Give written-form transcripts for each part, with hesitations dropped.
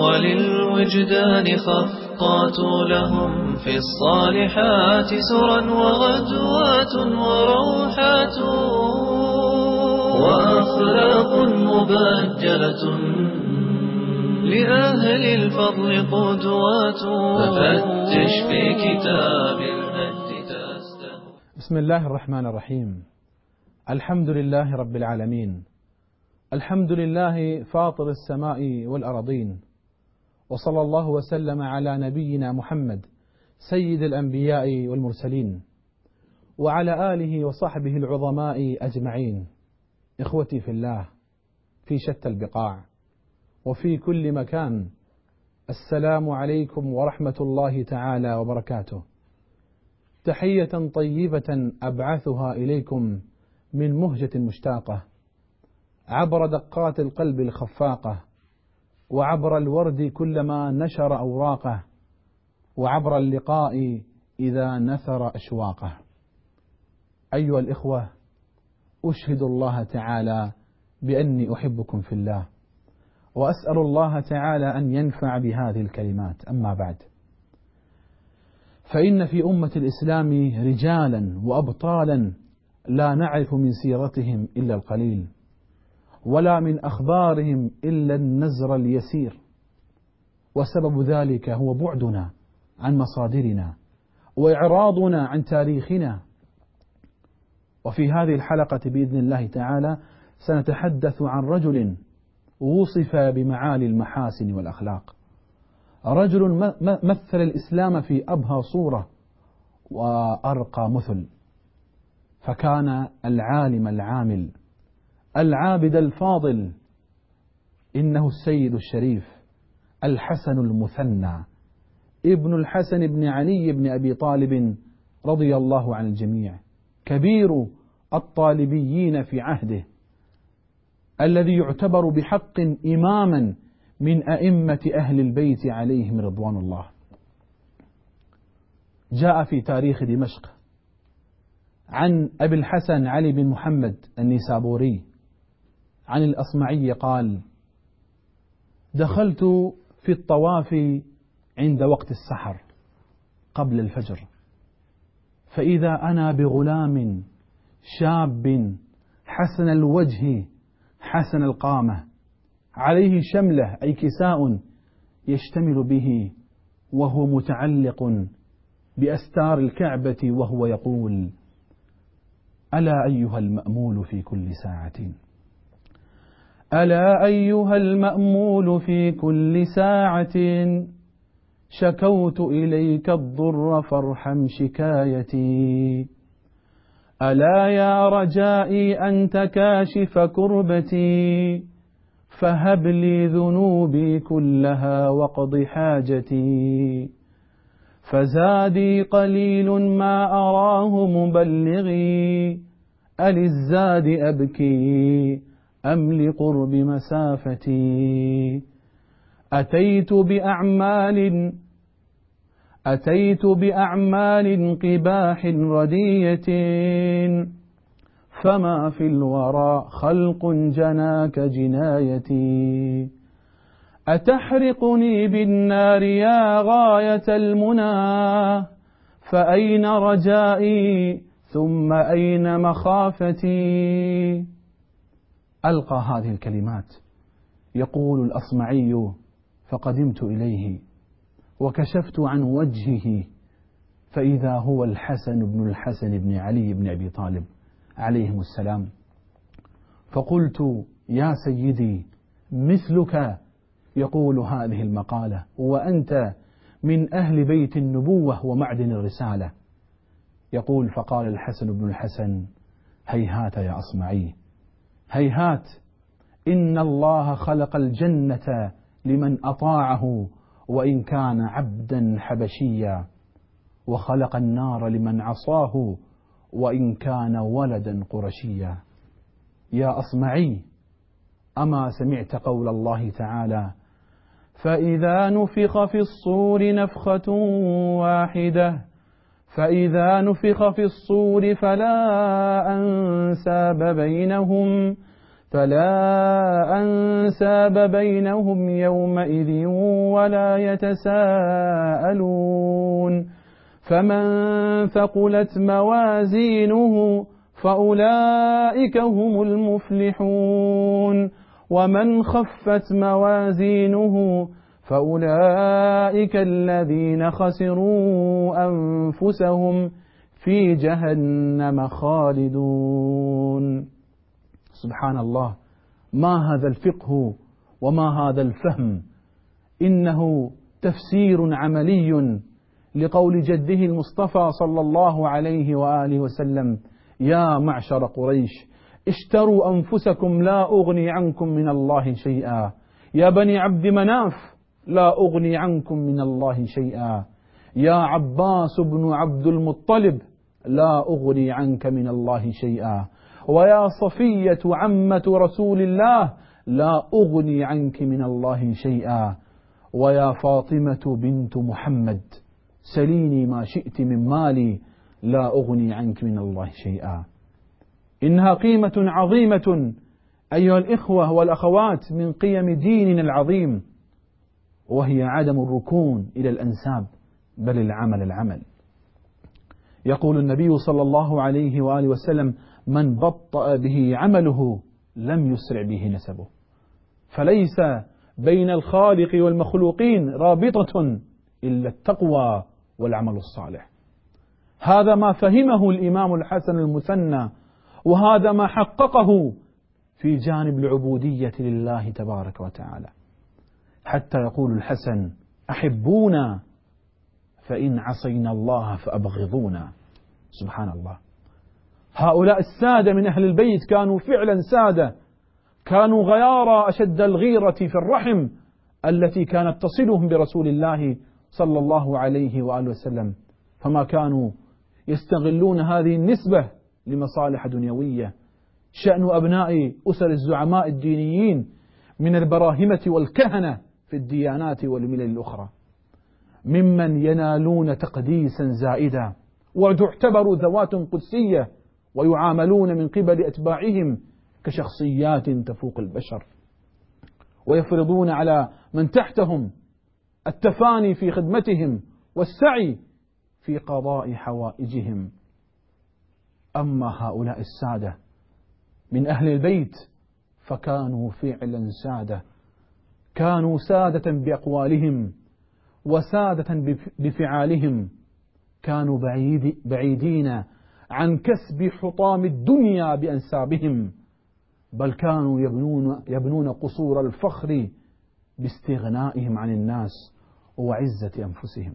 وللوجدان خفقات لهم في الصالحات سرا وغدوات وروحات وأخلاق مبجلة لأهل الفضل قدوات ففتش في كتاب المجد تستهو. بسم الله الرحمن الرحيم. الحمد لله رب العالمين، الحمد لله فاطر السماء والأرضين، وصلى الله وسلم على نبينا محمد سيد الأنبياء والمرسلين وعلى آله وصحبه العظماء أجمعين. إخوتي في الله في شتى البقاع وفي كل مكان، السلام عليكم ورحمة الله تعالى وبركاته. تحية طيبة أبعثها إليكم من مهجة مشتاقة عبر دقات القلب الخفاقة، وعبر الورد كلما نشر أوراقه، وعبر اللقاء إذا نثر أشواقه. أيها الإخوة، أشهد الله تعالى بأني أحبكم في الله، وأسأل الله تعالى أن ينفع بهذه الكلمات. أما بعد، فإن في أمة الإسلام رجالا وأبطالا لا نعرف من سيرتهم إلا القليل، ولا من أخبارهم إلا النزر اليسير، وسبب ذلك هو بعدنا عن مصادرنا وإعراضنا عن تاريخنا. وفي هذه الحلقة بإذن الله تعالى سنتحدث عن رجل وصف بمعالي المحاسن والأخلاق، رجل مثل الإسلام في أبهى صورة وأرقى مثل، فكان العالم العامل العابد الفاضل، إنه السيد الشريف الحسن المثنى ابن الحسن بن علي بن أبي طالب رضي الله عن الجميع، كبير الطالبيين في عهده، الذي يعتبر بحق إماما من أئمة أهل البيت عليهم رضوان الله. جاء في تاريخ دمشق عن أبي الحسن علي بن محمد النيسابوري عن الأصمعي قال: دخلت في الطواف عند وقت السحر قبل الفجر، فإذا أنا بغلام شاب حسن الوجه حسن القامة، عليه شملة أي كساء يشتمل به، وهو متعلق بأستار الكعبة وهو يقول: ألا أيها المأمول في كل ساعة، ألا أيها المأمول في كل ساعة، شكوت إليك الضر فارحم شكايتي، ألا يا رجائي أنت كاشف كربتي، فهب لي ذنوبي كلها واقض حاجتي، فزادي قليل ما أراه مبلغي، أللزاد أبكي أم لقرب مسافتي، أتيت بأعمال قباح ردية، فما في الورى خلق جناك جنايتي، أتحرقني بالنار يا غاية المنى، فأين رجائي ثم أين مخافتي. ألقى هذه الكلمات يقول الأصمعي: فقدمت إليه وكشفت عن وجهه، فإذا هو الحسن بن الحسن بن علي بن أبي طالب عليهم السلام، فقلت: يا سيدي، مثلك يقول هذه المقالة، وأنت من أهل بيت النبوة ومعدن الرسالة. يقول: فقال الحسن بن الحسن: هيهات يا أصمعي، هيهات، إن الله خلق الجنة لمن أطاعه وإن كان عبدا حبشيا، وخلق النار لمن عصاه وإن كان ولدا قرشيا. يا أصمعي، أما سمعت قول الله تعالى: فإذا نفخ في الصور نفخة واحدة، فإذا نفخ في الصور فلا أنساب بينهم فلا أنساب بينهم يومئذ ولا يتساءلون فمن ثقلت موازينه فأولئك هم المفلحون ومن خفت موازينه فأولئك الذين خسروا أنفسهم في جهنم خالدون. سبحان الله، ما هذا الفقه وما هذا الفهم، إنه تفسير عملي لقول جده المصطفى صلى الله عليه وآله وسلم: يا معشر قريش اشتروا أنفسكم لا أغني عنكم من الله شيئا، يا بني عبد مناف لا أغني عنكم من الله شيئا، يا عباس بن عبد المطلب لا أغني عنك من الله شيئا، ويا صفية عمة رسول الله لا أغني عنك من الله شيئا، ويا فاطمة بنت محمد سليني ما شئت من مالي لا أغني عنك من الله شيئا. إنها قيمة عظيمة أيها الإخوة والأخوات من قيم ديننا العظيم، وهي عدم الركون إلى الأنساب بل العمل. يقول النبي صلى الله عليه وآله وسلم: من بطأ به عمله لم يسرع به نسبه. فليس بين الخالق والمخلوقين رابطة إلا التقوى والعمل الصالح. هذا ما فهمه الإمام الحسن المثنى، وهذا ما حققه في جانب العبودية لله تبارك وتعالى، حتى يقول الحسن: أحبونا فإن عصينا الله فأبغضونا. سبحان الله. هؤلاء السادة من أهل البيت كانوا فعلا سادة، كانوا غيارى أشد الغيرة في الرحم التي كانت تصلهم برسول الله صلى الله عليه وآله وسلم، فما كانوا يستغلون هذه النسبة لمصالح دنيوية. شأن أبناء أسر الزعماء الدينيين من البراهمة والكهنة في الديانات والملل الأخرى ممن ينالون تقديسا زائدا وتعتبر ذوات قدسية ويعاملون من قبل أتباعهم كشخصيات تفوق البشر، ويفرضون على من تحتهم التفاني في خدمتهم والسعي في قضاء حوائجهم. أما هؤلاء السادة من أهل البيت فكانوا فعلا سادة، كانوا سادة بأقوالهم وسادة بفعالهم، كانوا بعيدين عن كسب حطام الدنيا بأنسابهم، بل كانوا يبنون قصور الفخر باستغنائهم عن الناس وعزة أنفسهم.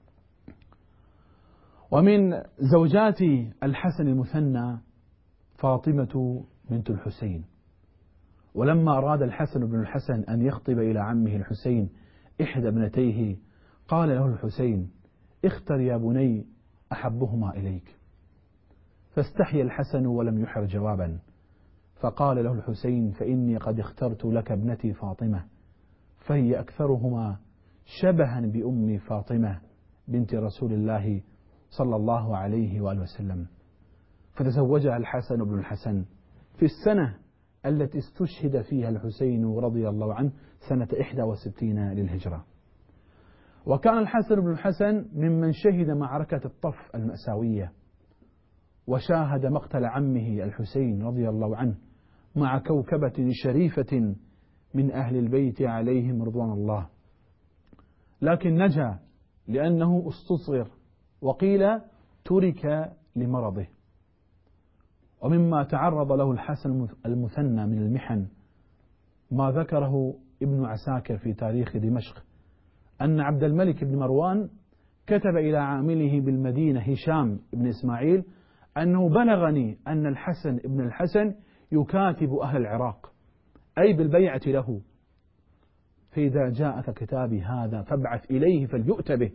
ومن زوجات الحسن المثنى فاطمة بنت الحسين، ولما أراد الحسن بن الحسن أن يخطب إلى عمه الحسين إحدى ابنتيه قال له الحسين: اختر يا بني أحبهما إليك. فاستحيا الحسن ولم يحر جوابا، فقال له الحسين: فإني قد اخترت لك ابنتي فاطمة، فهي أكثرهما شبها بأم فاطمة بنت رسول الله صلى الله عليه وآله وسلم. فتزوجها الحسن بن الحسن في السنة التي استشهد فيها الحسين رضي الله عنه، سنة 61 للهجرة. وكان الحسن بن الحسن ممن شهد معركة الطف المأساوية، وشاهد مقتل عمه الحسين رضي الله عنه مع كوكبة شريفة من أهل البيت عليهم رضوان الله، لكن نجا لأنه استصغر وقيل ترك لمرضه. ومما تعرض له الحسن المثنى من المحن ما ذكره ابن عساكر في تاريخ دمشق أن عبد الملك بن مروان كتب إلى عامله بالمدينة هشام بن إسماعيل أنه بلغني أن الحسن بن الحسن يكاتب أهل العراق، أي بالبيعة له، فإذا جاءك كتابي هذا فابعث إليه فليؤت به.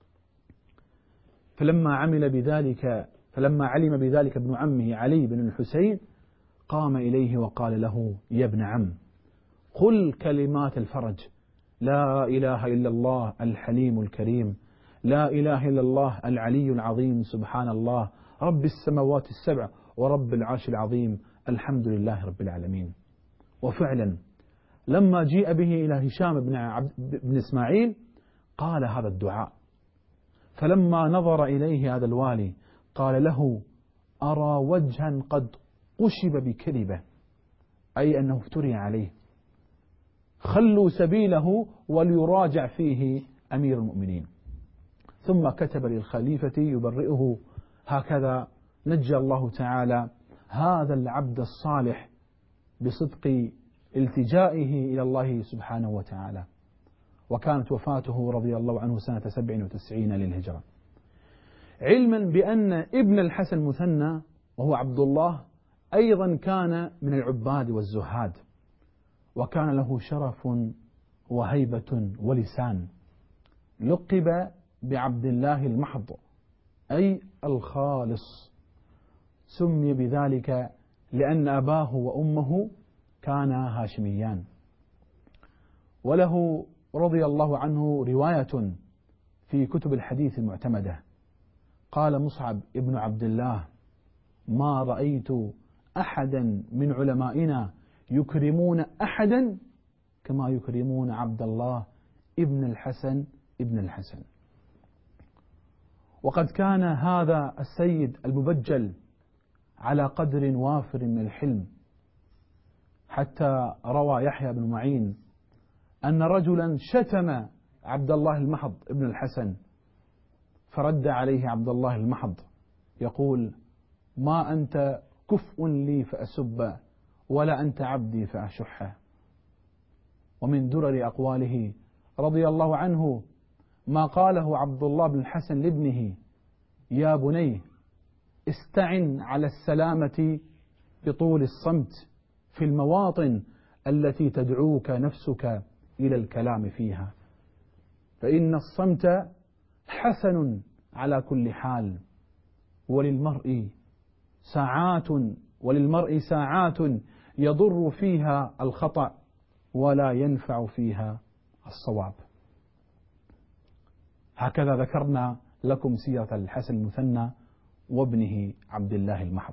فلما علم بذلك ابن عمه علي بن الحسين قام إليه وقال له: يا ابن عم، قل كلمات الفرج: لا إله إلا الله الحليم الكريم، لا إله إلا الله العلي العظيم، سبحان الله رب السماوات السبع ورب العرش العظيم، الحمد لله رب العالمين. وفعلا لما جيء به إلى هشام بن إسماعيل قال هذا الدعاء. فلما نظر إليه هذا الوالي قال له: أرى وجها قد قشب بكذبة، أي أنه افتري عليه، خلوا سبيله وليراجع فيه أمير المؤمنين. ثم كتب للخليفة يبرئه. هكذا نجى الله تعالى هذا العبد الصالح بصدق التجائه إلى الله سبحانه وتعالى. وكانت وفاته رضي الله عنه سنة 97 للهجرة. علما بأن ابن الحسن المثنى وهو عبد الله أيضا كان من العباد والزهاد، وكان له شرف وهيبة ولسان. لقب بعبد الله المحض أي الخالص، سمي بذلك لأن أباه وأمه كانا هاشميان. وله رضي الله عنه رواية في كتب الحديث المعتمدة. قال مصعب ابن عبد الله: ما رأيت أحدا من علمائنا يكرمون أحدا كما يكرمون عبد الله ابن الحسن ابن الحسن. وقد كان هذا السيد المبجل على قدر وافر من الحلم، حتى روى يحيى بن معين أن رجلا شتم عبد الله المحض ابن الحسن، فرد عليه عبد الله المحض يقول: ما أنت كفء لي فأسب، ولا أنت عبدي فأشحه. ومن درر أقواله رضي الله عنه ما قاله عبد الله بن الحسن لابنه: يا بني استعن على السلامة بطول الصمت في المواطن التي تدعوك نفسك إلى الكلام فيها، فإن الصمت حسن على كل حال، وللمرء ساعات يضر فيها الخطأ ولا ينفع فيها الصواب. هكذا ذكرنا لكم سيرة الحسن المثنى وابنه عبد الله المحض.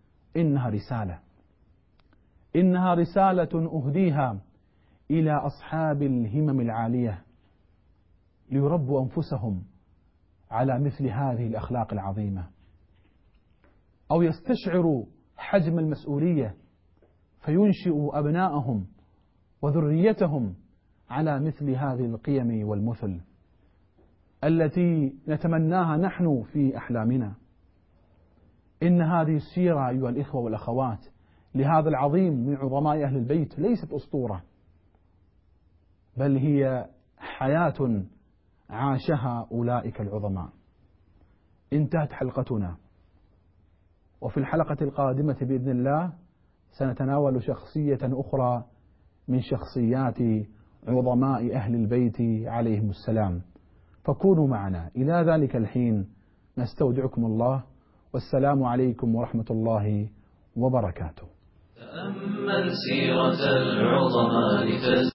إنها رسالة أهديها إلى أصحاب الهمم العالية ليربوا أنفسهم على مثل هذه الأخلاق العظيمة، أو يستشعروا حجم المسؤولية فينشئوا أبناءهم وذريتهم على مثل هذه القيم والمثل التي نتمناها نحن في أحلامنا. إن هذه السيرة أيها الإخوة والأخوات لهذا العظيم من عظماء أهل البيت ليست أسطورة، بل هي حياة عاشها أولئك العظماء. انتهت حلقتنا، وفي الحلقة القادمة بإذن الله سنتناول شخصية أخرى من شخصيات عظماء أهل البيت عليهم السلام، فكونوا معنا. إلى ذلك الحين نستودعكم الله، والسلام عليكم ورحمة الله وبركاته. تأمل سيرة العظماء